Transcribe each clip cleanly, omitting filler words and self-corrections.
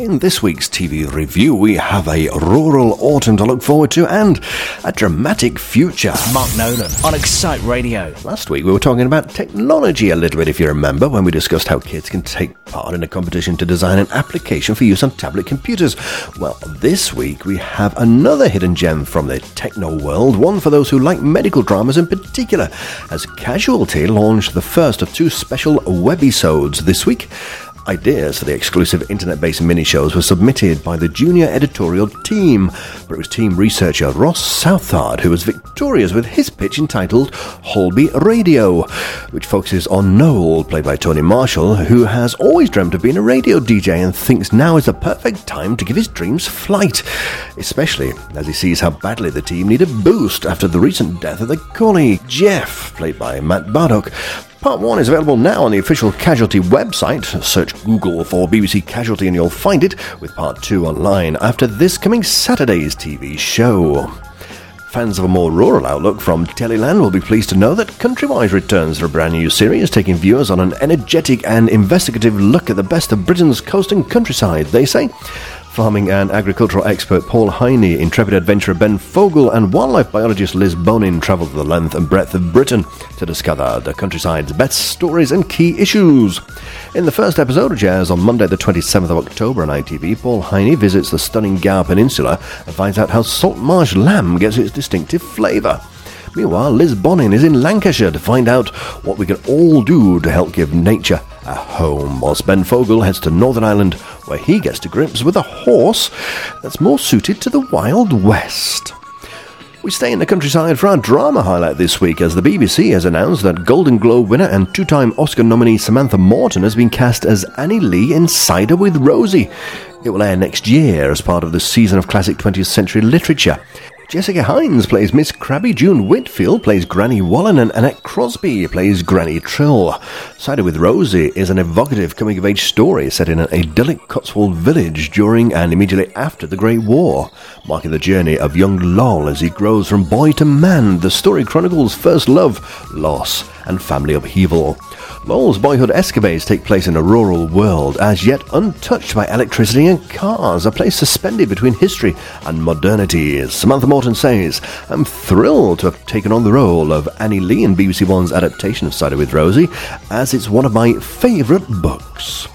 In this week's TV review, we have a rural autumn to look forward to and a dramatic future. Mark Nolan on Excite Radio. Last week we were talking about technology a little bit, if you remember, when we discussed how kids can take part in a competition to design an application for use on tablet computers. Well, this week we have another hidden gem from the techno world, one for those who like medical dramas in particular, as Casualty launched the first of two special webisodes this week. Ideas for the exclusive internet-based mini-shows were submitted by the junior editorial team, but it was team researcher Ross Southard who was victorious with his pitch entitled Holby Radio, which focuses on Noel, played by Tony Marshall, who has always dreamt of being a radio DJ and thinks now is the perfect time to give his dreams flight, especially as he sees how badly the team need a boost after the recent death of their colleague Jeff, played by Matt Bardock. Part 1 is available now on the official Casualty website. Search Google for BBC Casualty and you'll find it, with Part 2 online after this coming Saturday's TV show. Fans of a more rural outlook from Teleland will be pleased to know that Countrywise returns for a brand new series, taking viewers on an energetic and investigative look at the best of Britain's coast and countryside, they say. Farming and agricultural expert Paul Heine, intrepid adventurer Ben Fogle and wildlife biologist Liz Bonin travel the length and breadth of Britain to discover the countryside's best stories and key issues. In the first episode, which airs on Monday the 27th of October on ITV, Paul Heine visits the stunning Gower Peninsula and finds out how salt marsh lamb gets its distinctive flavour. Meanwhile, Liz Bonin is in Lancashire to find out what we can all do to help give nature a home, whilst Ben Fogle heads to Northern Ireland, where he gets to grips with a horse that's more suited to the Wild West. We stay in the countryside for our drama highlight this week, as the BBC has announced that Golden Globe winner and two-time Oscar nominee Samantha Morton has been cast as Annie Lee in Cider with Rosie. It will air next year as part of the season of classic 20th century literature. Jessica Hines plays Miss Crabby, June Whitfield plays Granny Wallen, and Annette Crosby plays Granny Trill. Cider with Rosie is an evocative coming-of-age story set in an idyllic Cotswold village during and immediately after the Great War, marking the journey of young Lol as he grows from boy to man. The story chronicles first love, loss, and family upheaval. Lol's boyhood escapades take place in a rural world, as yet untouched by electricity and cars, a place suspended between history and modernity. Samantha Morton says, "I'm thrilled to have taken on the role of Annie Lee in BBC One's adaptation of Cider with Rosie, as it's one of my favourite books."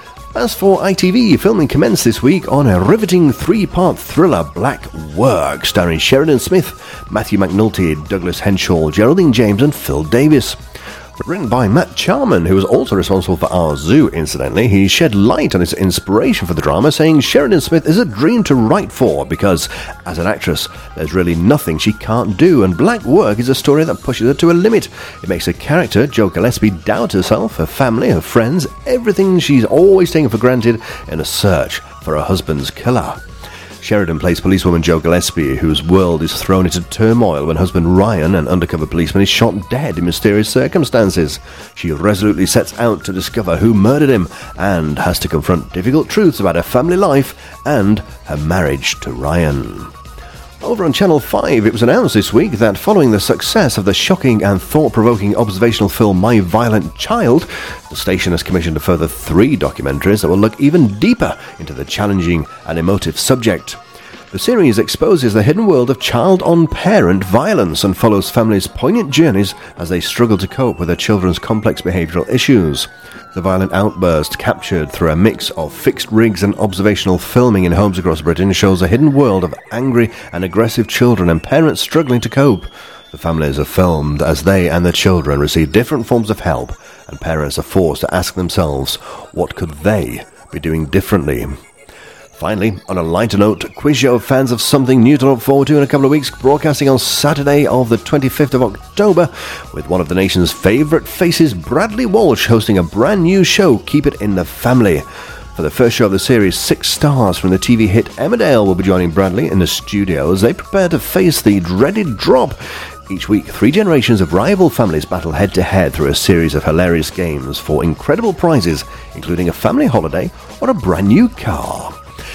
As for ITV, filming commenced this week on a riveting three-part thriller, Black Work, starring Sheridan Smith, Matthew McNulty, Douglas Henshaw, Geraldine James and Phil Davis. Written by Matt Charman, who was also responsible for Our Zoo, incidentally, he shed light on his inspiration for the drama, saying Sheridan Smith is a dream to write for because, as an actress, there's really nothing she can't do, and Black Work is a story that pushes her to a limit. It makes her character, Jo Gillespie, doubt herself, her family, her friends, everything she's always taken for granted in a search for her husband's killer. Sheridan plays policewoman Jo Gillespie, whose world is thrown into turmoil when husband Ryan, an undercover policeman, is shot dead in mysterious circumstances. She resolutely sets out to discover who murdered him and has to confront difficult truths about her family life and her marriage to Ryan. Over on Channel 5, it was announced this week that following the success of the shocking and thought-provoking observational film My Violent Child, the station has commissioned a further 3 documentaries that will look even deeper into the challenging and emotive subject. The series exposes the hidden world of child-on-parent violence and follows families' poignant journeys as they struggle to cope with their children's complex behavioural issues. The violent outburst, captured through a mix of fixed rigs and observational filming in homes across Britain, shows a hidden world of angry and aggressive children and parents struggling to cope. The families are filmed as they and their children receive different forms of help, and parents are forced to ask themselves, what could they be doing differently? Finally, on a lighter note, quiz show fans of something new to look forward to in a couple of weeks, broadcasting on Saturday of the 25th of October, with one of the nation's favourite faces, Bradley Walsh, hosting a brand new show, Keep It in the Family. For the first show of the series, 6 stars from the TV hit Emmerdale will be joining Bradley in the studio as they prepare to face the dreaded drop. Each week, 3 generations of rival families battle head-to-head through a series of hilarious games for incredible prizes, including a family holiday or a brand new car.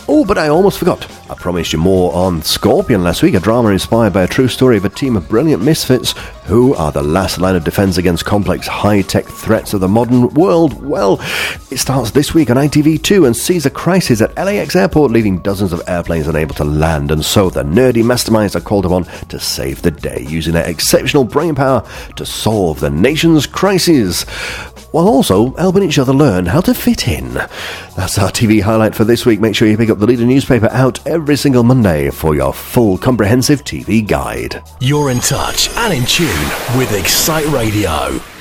Oh, but I almost forgot. I promised you more on Scorpion last week, a drama inspired by a true story of a team of brilliant misfits who are the last line of defense against complex high-tech threats of the modern world. Well, it starts this week on ITV2 and sees a crisis at LAX airport, leaving dozens of airplanes unable to land, and so the nerdy masterminds are called upon to save the day, using their exceptional brain power to solve the nation's crises, while also helping each other learn how to fit in. That's our TV highlight for this week. Make sure you pick up the Leader newspaper out every single Monday for your full comprehensive TV guide. You're in touch and in tune with Excite Radio.